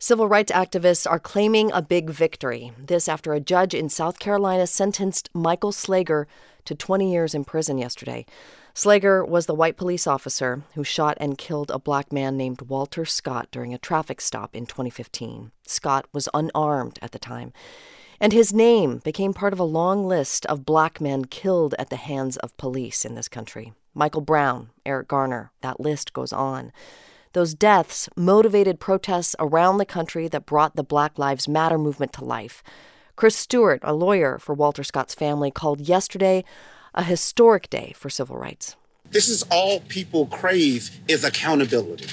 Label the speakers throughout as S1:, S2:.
S1: Civil rights activists are claiming a big victory. This after a judge in South Carolina sentenced Michael Slager to 20 years in prison yesterday. Slager was the white police officer who shot and killed a black man named Walter Scott during a traffic stop in 2015. Scott was unarmed at the time, and his name became part of a long list of black men killed at the hands of police in this country. Michael Brown, Eric Garner, that list goes on. Those deaths motivated protests around the country that brought the Black Lives Matter movement to life. Chris Stewart, a lawyer for Walter Scott's family, called yesterday a historic day for civil rights.
S2: This is all people crave is accountability.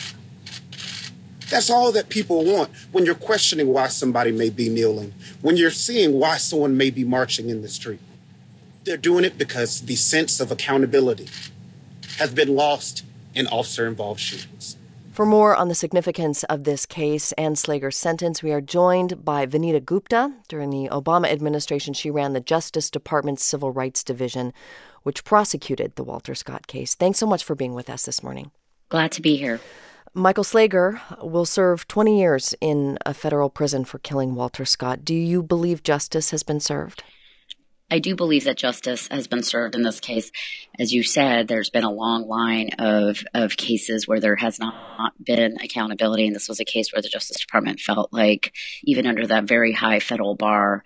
S2: That's all that people want when you're questioning why somebody may be kneeling, when you're seeing why someone may be marching in the street. They're doing it because the sense of accountability has been lost in officer-involved shootings.
S1: For more on the significance of this case and Slager's sentence, we are joined by Vanita Gupta. During the Obama administration, she ran the Justice Department's Civil Rights Division, which prosecuted the Walter Scott case. Thanks so much for being with us this morning.
S3: Glad to be here.
S1: Michael Slager will serve 20 years in a federal prison for killing Walter Scott. Do you believe justice has been served?
S3: I do believe that justice has been served in this case. As you said, there's been a long line of cases where there has not been accountability, and this was a case where the Justice Department felt like even under that very high federal bar,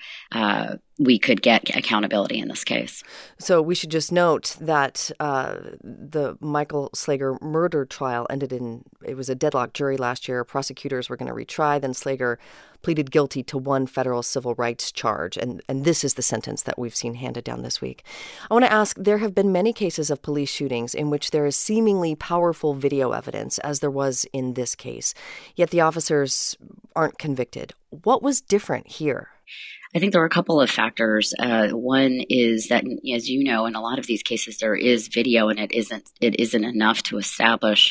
S3: we could get accountability in this case.
S1: So we should just note that the Michael Slager murder trial it was a deadlock jury last year. Prosecutors were going to retry. Then Slager pleaded guilty to one federal civil rights charge. And this is the sentence that we've seen handed down this week. I want to ask, there have been many cases of police shootings in which there is seemingly powerful video evidence, as there was in this case. Yet the officers aren't convicted. What was different here?
S3: I think there are a couple of factors. One is that, as you know, in a lot of these cases, there is video and it isn't enough to establish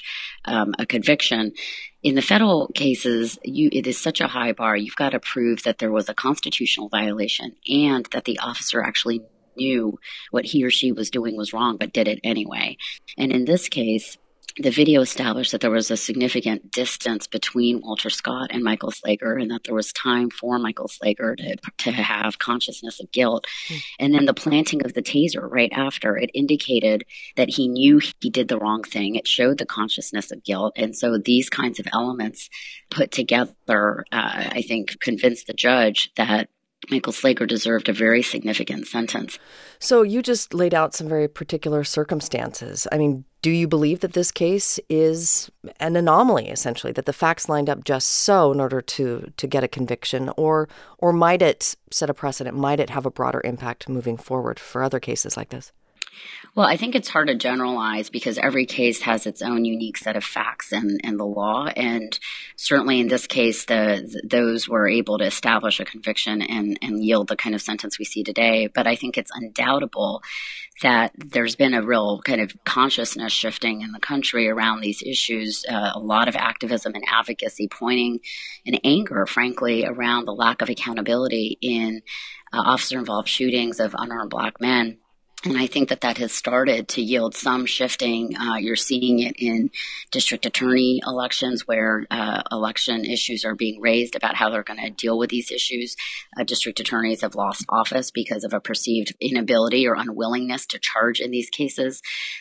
S3: a conviction. In the federal cases, it is such a high bar. You've got to prove that there was a constitutional violation and that the officer actually knew what he or she was doing was wrong, but did it anyway. And in this case, the video established that there was a significant distance between Walter Scott and Michael Slager, and that there was time for Michael Slager to have consciousness of guilt. And then the planting of the taser right after, it indicated that he knew he did the wrong thing. It showed the consciousness of guilt. And so these kinds of elements put together, I think, convinced the judge that Michael Slager deserved a very significant sentence.
S1: So you just laid out some very particular circumstances. I mean, do you believe that this case is an anomaly, essentially, that the facts lined up just so in order to get a conviction? Or might it set a precedent? Might it have a broader impact moving forward for other cases like this?
S3: Well, I think it's hard to generalize because every case has its own unique set of facts and the law. And certainly in this case, those were able to establish a conviction and yield the kind of sentence we see today. But I think it's undoubtable that there's been a real kind of consciousness shifting in the country around these issues, a lot of activism and advocacy pointing and anger, frankly, around the lack of accountability in officer-involved shootings of unarmed black men. And I think that has started to yield some shifting. You're seeing it in district attorney elections where election issues are being raised about how they're going to deal with these issues. District attorneys have lost office because of a perceived inability or unwillingness to charge in these cases.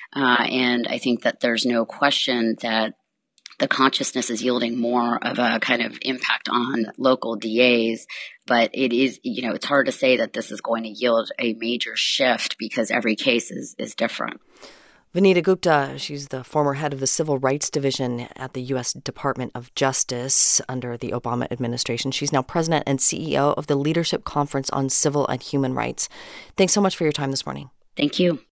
S3: And I think that there's no question that the consciousness is yielding more of a kind of impact on local DAs. But it is, it's hard to say that this is going to yield a major shift because every case is different.
S1: Vanita Gupta, she's the former head of the Civil Rights Division at the U.S. Department of Justice under the Obama administration. She's now president and CEO of the Leadership Conference on Civil and Human Rights. Thanks so much for your time this morning.
S3: Thank you.